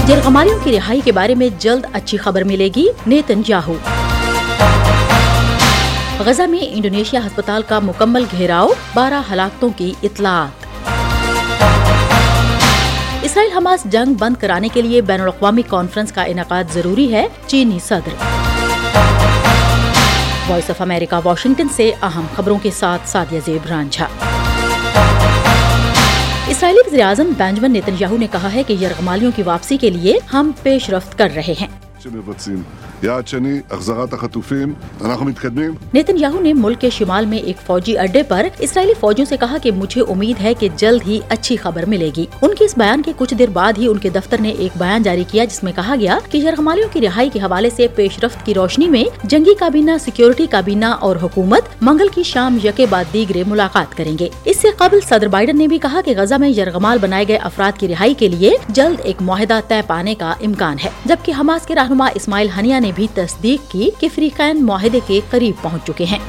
यरगमालियों की रिहाई के बारे में जल्द अच्छी खबर मिलेगी, नेतन्याहू। गजा में इंडोनेशिया अस्पताल का मुकम्मल घेराव, 12 हलाकतों की इत्तलात। इसराइल हमास जंग बंद कराने के लिए बैनुल-अक़वामी कॉन्फ्रेंस का इनेकाद जरूरी है, चीनी सदर। वॉइस ऑफ अमेरिका वाशिंगटन से अहम खबरों के साथ सादिया ज़ेब रांझा। इसराइली वज़ीर-ए-आज़म बेंजामिन नेतन्याहू ने कहा है कि यरगमालियों की वापसी के लिए हम पेशरफ्त कर रहे हैं। नेतन्याहू ने मुल्क के शिमाल में एक फौजी अड्डे पर इसराइली फौजियों से कहा कि मुझे उम्मीद है कि जल्द ही अच्छी खबर मिलेगी। उनके इस बयान के कुछ देर बाद ही उनके दफ्तर ने एक बयान जारी किया जिसमें कहा गया कि यरगमालियों की रिहाई के हवाले से पेशरफ्त की रोशनी में जंगी काबीना, सिक्योरिटी काबीना और हुकूमत मंगल की शाम यके बाद दीगरे मुलाकात करेंगे। इससे कबल सदर बाइडन ने भी कहा कि गजा में यरगमाल बनाए गए अफराद की रिहाई के लिए जल्द एक मुआहदा तय पाने का इम्कान है, जबकि हमास के रहनुमा इस्माइल हनिया ने भी तस्दीक की कि फ्रीकैन मुआहदे के करीब पहुंच चुके हैं।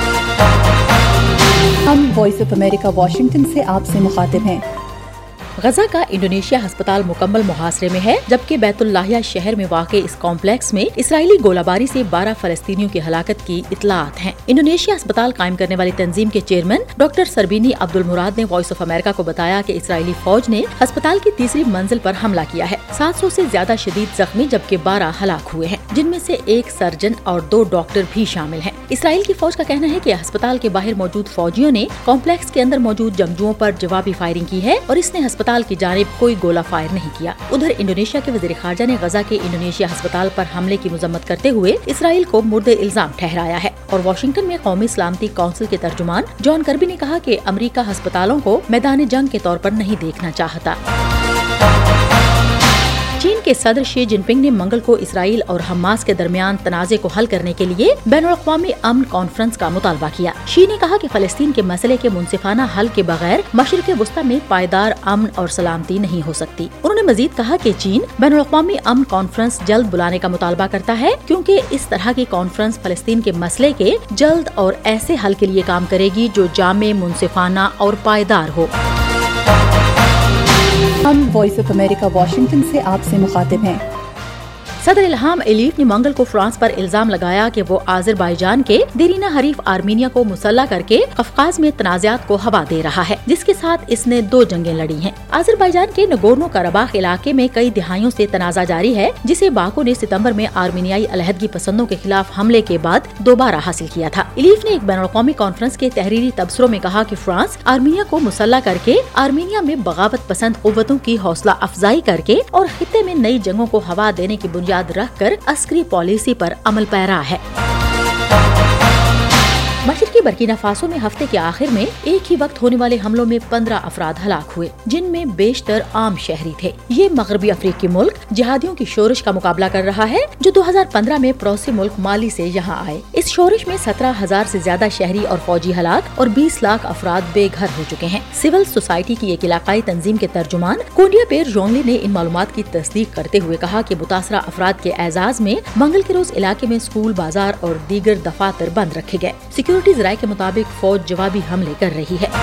हम वॉइस ऑफ अमेरिका वाशिंगटन से आपसे मुखातिब हैं। गजा का इंडोनेशिया अस्पताल मुकम्मल मुहासरे में है, जबकि बैतुल्लाहिया शहर में वाक़े इस कॉम्प्लेक्स में इसराइली गोलाबारी से 12 फलस्तीनियों की हलाकत की इत्तलात हैं। इंडोनेशिया अस्पताल कायम करने वाली तंजीम के chairman doctor Sarbini Abdul Murad ने वॉइस ऑफ अमेरिका को बताया कि इसराइली फौज ने अस्पताल की तीसरी मंजिल पर हमला किया है। 700 से ज्यादा शदीद जख्मी जबकि 12 हलाक हुए हैं, जिनमें से एक सर्जन और 2 डॉक्टर भी शामिल हैं। इसराइल की फौज का कहना है कि अस्पताल के बाहर मौजूद फौजियों ने कॉम्प्लेक्स के अंदर मौजूद जंगजुओं पर जवाबी फायरिंग की है और इसने अस्पताल की जानिब कोई गोला फायर नहीं किया। उधर इंडोनेशिया के वज़ीर ख़ारजा ने गजा के इंडोनेशिया अस्पताल पर हमले की मजम्मत करते हुए इसराइल को मुर्दे इल्जाम ठहराया है। और वाशिंगटन में कौमी सलामती काउंसिल के तर्जुमान जॉन कर्बी ने कहा कि अमेरिका अस्पतालों को मैदान जंग के तौर पर नहीं देखना चाहता। चीन के सदर शी जिनपिंग ने मंगल को इसराइल और हमास के दरमियान तनाज़े को हल करने के लिए बैनुल-अक़वामी अमन कॉन्फ्रेंस का मुतालबा किया। शी ने कहा कि फलस्तीन के मसले के मुनसिफाना हल के बगैर मशरिक़ वुस्ता में पायदार अमन और सलामती नहीं हो सकती। उन्होंने मजीद कहा कि चीन बैनुल-अक़वामी अमन कॉन्फ्रेंस जल्द बुलाने का मुतालबा करता है, क्योंकि इस तरह की कॉन्फ्रेंस फलस्तीन के मसले के जल्द और ऐसे हल के लिए काम करेगी जो जामे, मुनसिफाना और पायदार हो। हम वॉइस ऑफ अमेरिका वाशिंगटन से आपसे मुखातिब हैं। सदर इल्हाम अलीव ने मंगल को फ्रांस पर इल्जाम लगाया कि वो आज़रबाईजान के देरीना हरीफ आर्मीनिया को मुसल्ला करके कफकाज में तनाज़ात को हवा दे रहा है, जिसके साथ इसने 2 जंगें लड़ी हैं। आज़रबाईजान के नगोर्नो कराबाख इलाके में कई दिहाइयों से तनाज़ा जारी है, जिसे बाकू ने सितंबर में आर्मीनियाई अलहदगी पसंदों के खिलाफ हमले के बाद दोबारा हासिल किया था। अलीव ने एक बैनुल-अक़वामी कॉन्फ्रेंस के तहरीरी तबसरों में कहा कि फ्रांस आर्मीनिया को मुसल्ला करके आर्मीनिया में बगावत पसंद कुव्वतों की हौसला अफजाई करके और खित्ते में नई जंगों को हवा देने की बुनियाद रखकर अस्करी पॉलिसी पर अमल पैरा है। मशरकी बर्किना फासो में हफ्ते के आखिर में एक ही वक्त होने वाले हमलों में 15 अफराद हलाक हुए, जिनमें बेशतर आम शहरी थे। ये मगरबी अफ्रीकी मुल्क जिहादियों की शोरश का मुकाबला कर रहा है, जो 2015 में पड़ोसी मुल्क माली से यहाँ आए। इस शोरश में 17,000 से ज्यादा शहरी और फौजी हलाक और 20 लाख अफराद बेघर हो चुके हैं। सिविल सोसाइटी की एक इलाकाई तंजीम के तर्जुमान कोंडिया पेर जोंगली ने इन मालूमात की तस्दीक करते हुए कहा कि मुतासरा अफराद के एजाज में मंगल के रोज इलाके में स्कूल, बाजार और दीगर दफातर बंद रखे गए। सिक्योरिटी ज़राए के मुताबिक फौज जवाबी हमले कर रही है।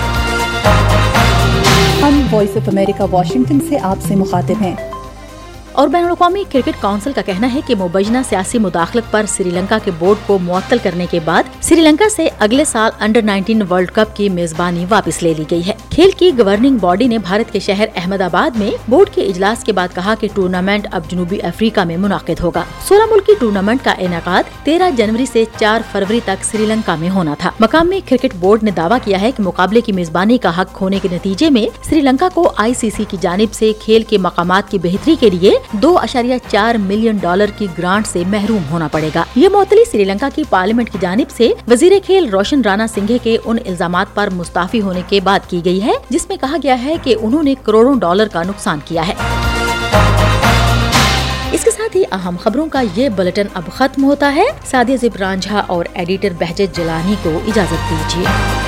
हम वॉइस ऑफ अमेरिका वाशिंगटन से आपसे मुखातिब हैं। और बैनुल-अक़वामी क्रिकेट काउंसिल का कहना है कि मुबैना सियासी मुदाखलत पर श्रीलंका के बोर्ड को मुअत्तल करने के बाद श्रीलंका से अगले साल अंडर 19 वर्ल्ड कप की मेजबानी वापस ले ली गई है। खेल की गवर्निंग बॉडी ने भारत के शहर अहमदाबाद में बोर्ड के इजलास के बाद कहा कि टूर्नामेंट अब जनूबी अफ्रीका में मुनाकिद होगा। 16 मुल्की टूर्नामेंट का इनेकाद 13 जनवरी से 4 फरवरी तक श्रीलंका में होना था। मकामी क्रिकेट बोर्ड ने दावा किया है कि मुकाबले की मेजबानी का हक होने के नतीजे में श्रीलंका को ICC की जानिब से खेल के मकामात की बेहतरी के लिए $2.4 मिलियन की ग्रांट से महरूम होना पड़ेगा। ये मुअत्तली श्रीलंका की पार्लियामेंट की जानिब से वजीर खेल रोशन राणा सिंघे के उन इल्जामात पर मुस्ताफी होने के बाद की गई है, जिसमें कहा गया है कि उन्होंने करोड़ों डॉलर का नुकसान किया है। इसके साथ ही अहम खबरों का ये बुलेटिन अब खत्म होता है। सादिया ज़ेब रांझा और एडिटर बहजत जिलानी को इजाजत दीजिए।